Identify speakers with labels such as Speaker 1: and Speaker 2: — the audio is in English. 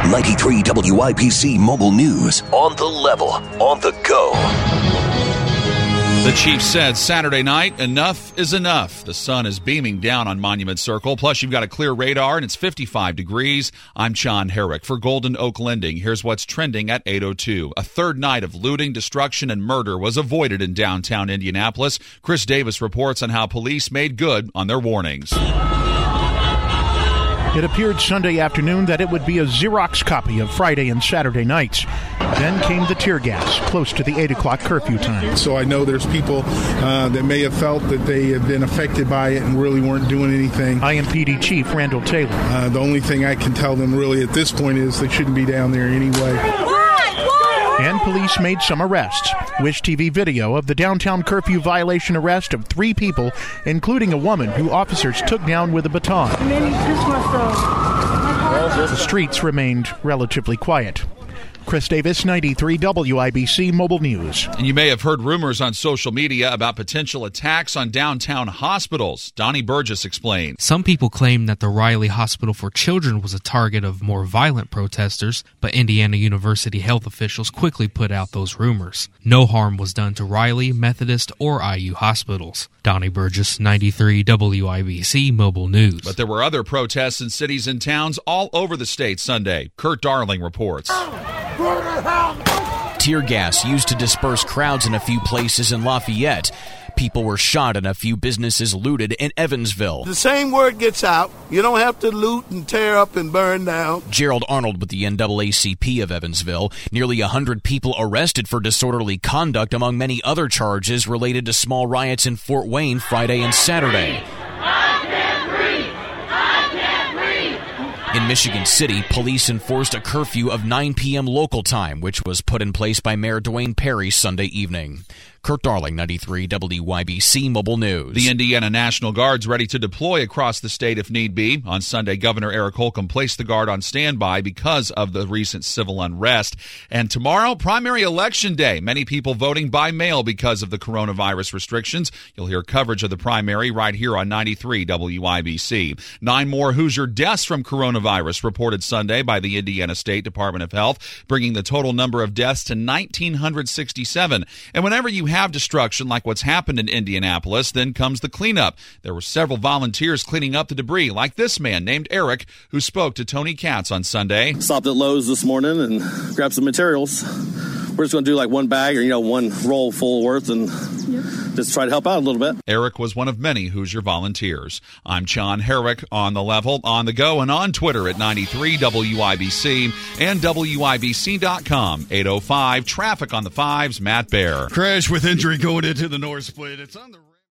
Speaker 1: 93 WIBC Mobile News. On the level, on the go.
Speaker 2: The chief said Saturday night, enough is enough. The sun is beaming down on Monument Circle. Plus, you've got a clear radar, and it's 55 degrees. I'm John Herrick for Golden Oak Lending. Here's what's trending at 8:02. A third night of looting, destruction, and murder was avoided in downtown Indianapolis. Chris Davis reports on how police made good on their warnings.
Speaker 3: It appeared Sunday afternoon that it would be a Xerox copy of Friday and Saturday nights. Then came the tear gas, close to the 8 o'clock curfew time.
Speaker 4: So I know there's people that may have felt that they had been affected by it and really weren't doing anything.
Speaker 3: IMPD Chief Randall Taylor.
Speaker 4: The only thing I can tell them really at this point is they shouldn't be down there anyway.
Speaker 3: And police made some arrests. Wish TV video of the downtown curfew violation arrest of 3 people, including a woman who officers took down with a baton. The streets remained relatively quiet. Chris Davis, 93 WIBC Mobile News.
Speaker 2: And you may have heard rumors on social media about potential attacks on downtown hospitals. Donnie Burgess explains.
Speaker 5: Some people claim that the Riley Hospital for Children was a target of more violent protesters, but Indiana University health officials quickly put out those rumors. No harm was done to Riley, Methodist, or IU hospitals. Donnie Burgess, 93 WIBC Mobile News.
Speaker 2: But there were other protests in cities and towns all over the state Sunday. Kurt Darling reports.
Speaker 6: Tear gas used to disperse crowds in a few places in Lafayette. People were shot and a few businesses looted in Evansville.
Speaker 7: The same word gets out. You don't have to loot and tear up and burn down.
Speaker 6: Gerald Arnold with the NAACP of Evansville. Nearly 100 people arrested for disorderly conduct, among many other charges related to small riots in Fort Wayne Friday and Saturday. In Michigan City, police enforced a curfew of 9 p.m. local time, which was put in place by Mayor Dwayne Perry Sunday evening. Kurt Darling, 93 WIBC Mobile News.
Speaker 2: The Indiana National Guard's ready to deploy across the state if need be. On Sunday, Governor Eric Holcomb placed the Guard on standby because of the recent civil unrest. And tomorrow, primary election day. Many people voting by mail because of the coronavirus restrictions. You'll hear coverage of the primary right here on 93 WIBC. 9 more Hoosier deaths from coronavirus reported Sunday by the Indiana State Department of Health, bringing the total number of deaths to 1,967. And whenever you have destruction like what's happened in Indianapolis, then comes the cleanup. There were several volunteers cleaning up the debris, like this man named Eric, who spoke to Tony Katz on Sunday.
Speaker 8: Stopped at Lowe's this morning and grabbed some materials. We're just going to do like one bag or, one roll full worth and just try to help out a little bit.
Speaker 2: Eric was one of many Hoosier volunteers. I'm John Herrick, on the level, on the go, and on Twitter at 93 WIBC and WIBC.com. 8:05, traffic on the 5s, Matt Bear.
Speaker 9: Crash with injury going into the North Split. It's on the